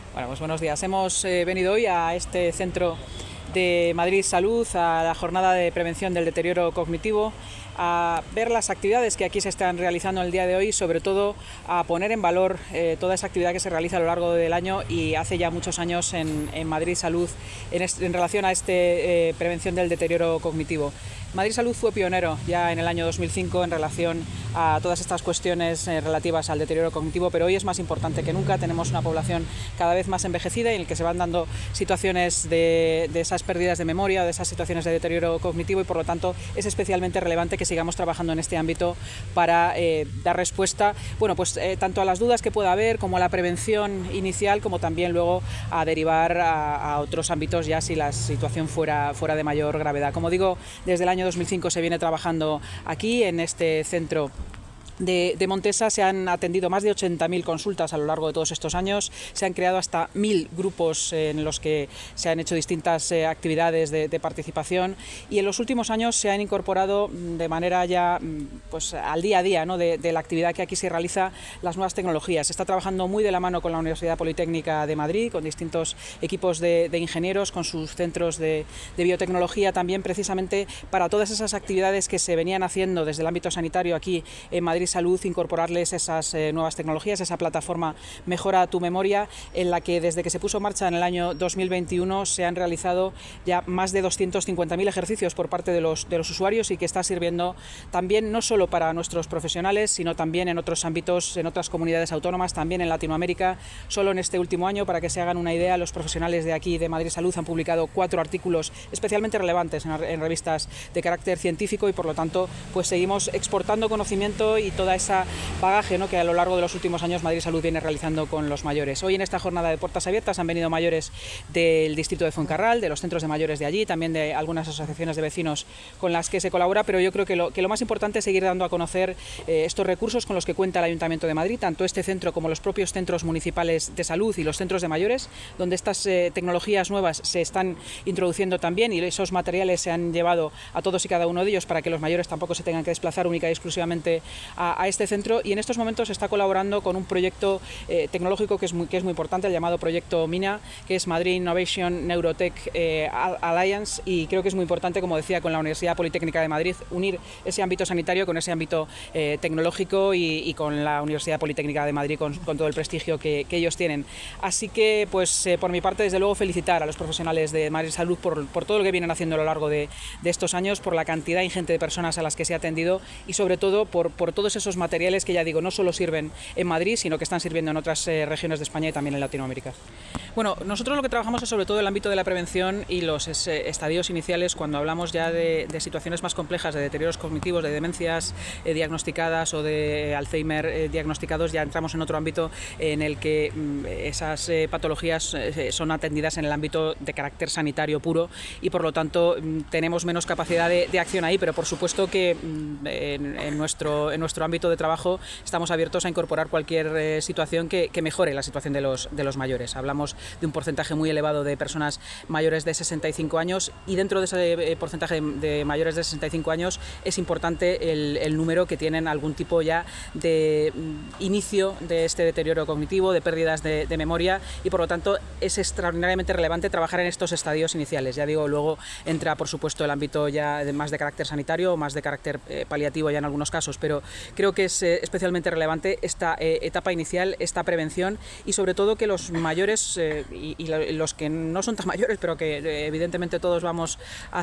Bueno, pues buenos días. Hemos venido hoy a este centro de Madrid Salud, a la jornada de prevención del deterioro cognitivo, a ver las actividades que aquí se están realizando el día de hoy y sobre todo a poner en valor toda esa actividad que se realiza a lo largo del año y hace ya muchos años en Madrid Salud en relación a prevención del deterioro cognitivo. Madrid Salud fue pionero ya en el año 2005 en relación a todas estas cuestiones relativas al deterioro cognitivo, pero hoy es más importante que nunca. Tenemos una población cada vez más envejecida y en la que se van dando situaciones de esas pérdidas de memoria, de esas situaciones de deterioro cognitivo, y por lo tanto es especialmente relevante que sigamos trabajando en este ámbito para dar respuesta, tanto a las dudas que pueda haber como a la prevención inicial, como también luego a derivar a otros ámbitos ya si la situación fuera de mayor gravedad. Como digo, desde el año 2005 se viene trabajando aquí en este centro de Montesa. Se han atendido más de 80.000 consultas a lo largo de todos estos años, se han creado hasta 1.000 grupos en los que se han hecho distintas actividades de participación, y en los últimos años se han incorporado de manera ya al día a día, ¿no?, de la actividad que aquí se realiza, las nuevas tecnologías. Se está trabajando muy de la mano con la Universidad Politécnica de Madrid, con distintos equipos de ingenieros, con sus centros de biotecnología también, precisamente para todas esas actividades que se venían haciendo desde el ámbito sanitario aquí en Madrid Salud, incorporarles esas nuevas tecnologías, esa plataforma Mejora tu Memoria, en la que desde que se puso en marcha en el año 2021 se han realizado ya más de 250.000 ejercicios por parte de los usuarios, y que está sirviendo también no solo para nuestros profesionales, sino también en otros ámbitos, en otras comunidades autónomas, también en Latinoamérica. Solo en este último año, para que se hagan una idea, los profesionales de aquí de Madrid Salud han publicado 4 artículos especialmente relevantes en revistas de carácter científico, y por lo tanto pues seguimos exportando conocimiento y toda esa bagaje, ¿no?, que a lo largo de los últimos años Madrid Salud viene realizando con los mayores. Hoy en esta jornada de puertas abiertas han venido mayores del distrito de Fuencarral, de los centros de mayores de allí, también de algunas asociaciones de vecinos con las que se colabora, pero yo creo que lo más importante es seguir dando a conocer estos recursos con los que cuenta el Ayuntamiento de Madrid, tanto este centro como los propios centros municipales de salud y los centros de mayores, donde estas tecnologías nuevas se están introduciendo también, y esos materiales se han llevado a todos y cada uno de ellos para que los mayores tampoco se tengan que desplazar única y exclusivamente a este centro. Y en estos momentos se está colaborando con un proyecto tecnológico que es muy importante, el llamado proyecto MINA, que es Madrid Innovation Neurotech Alliance, y creo que es muy importante, como decía, con la Universidad Politécnica de Madrid, unir ese ámbito sanitario con ese ámbito tecnológico y con la Universidad Politécnica de Madrid con todo el prestigio que ellos tienen. Así que por mi parte, desde luego, felicitar a los profesionales de Madrid Salud por todo lo que vienen haciendo a lo largo de estos años, por la cantidad ingente de personas a las que se ha atendido, y sobre todo por todos esos materiales que, ya digo, no solo sirven en Madrid, sino que están sirviendo en otras regiones de España y también en Latinoamérica. Bueno, nosotros lo que trabajamos es sobre todo el ámbito de la prevención y los estadios iniciales, cuando hablamos ya de situaciones más complejas, de deterioros cognitivos, de demencias diagnosticadas o de Alzheimer diagnosticados. Ya entramos en otro ámbito en el que esas patologías son atendidas en el ámbito de carácter sanitario puro, y por lo tanto tenemos menos capacidad de acción ahí, pero por supuesto que en nuestro ámbito de trabajo estamos abiertos a incorporar cualquier situación que mejore la situación de los mayores. Hablamos de un porcentaje muy elevado de personas mayores de 65 años, y dentro de ese porcentaje de mayores de 65 años es importante el número que tienen algún tipo ya de inicio de este deterioro cognitivo, de pérdidas de memoria, y por lo tanto es extraordinariamente relevante trabajar en estos estadios iniciales. Ya digo, luego entra por supuesto el ámbito ya más de carácter sanitario o más de carácter paliativo ya en algunos casos, pero creo que es especialmente relevante esta etapa inicial, esta prevención, y sobre todo que los mayores y los que no son tan mayores, pero que evidentemente todos vamos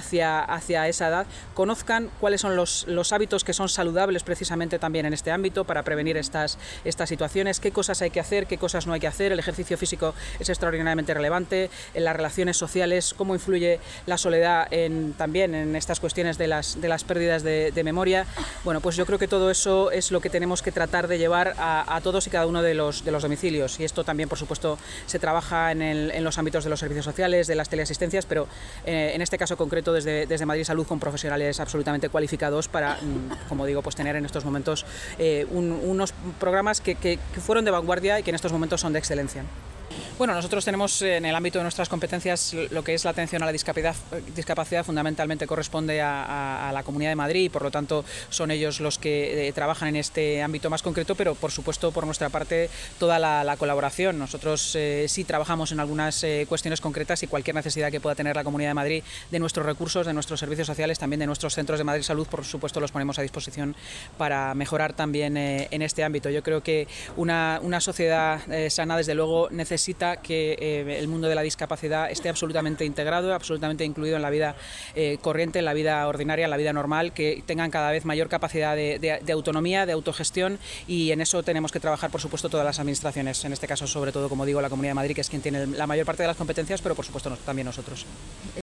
hacia esa edad, conozcan cuáles son los hábitos que son saludables precisamente también en este ámbito para prevenir estas situaciones, qué cosas hay que hacer, qué cosas no hay que hacer. El ejercicio físico es extraordinariamente relevante, en las relaciones sociales, cómo influye la soledad también en estas cuestiones de las pérdidas de memoria. Bueno, pues yo creo que todo eso es lo que tenemos que tratar de llevar a todos y cada uno de los domicilios, y esto también por supuesto se trabaja en los ámbitos de los servicios sociales, de las teleasistencias, pero en este caso concreto desde Madrid Salud, con profesionales absolutamente cualificados para, como digo, pues tener en estos momentos unos programas que fueron de vanguardia y que en estos momentos son de excelencia. Bueno, nosotros tenemos en el ámbito de nuestras competencias lo que es la atención a la discapacidad fundamentalmente corresponde a la Comunidad de Madrid y por lo tanto son ellos los que trabajan en este ámbito más concreto, pero por supuesto por nuestra parte toda la colaboración. Nosotros sí trabajamos en algunas cuestiones concretas y cualquier necesidad que pueda tener la Comunidad de Madrid de nuestros recursos, de nuestros servicios sociales, también de nuestros centros de Madrid Salud, por supuesto los ponemos a disposición para mejorar también en este ámbito. Yo creo que una sociedad sana desde luego necesita que el mundo de la discapacidad esté absolutamente integrado, absolutamente incluido en la vida corriente, en la vida ordinaria, en la vida normal, que tengan cada vez mayor capacidad de autonomía, de autogestión, y en eso tenemos que trabajar, por supuesto, todas las administraciones, en este caso sobre todo, como digo, la Comunidad de Madrid, que es quien tiene la mayor parte de las competencias, pero por supuesto también nosotros.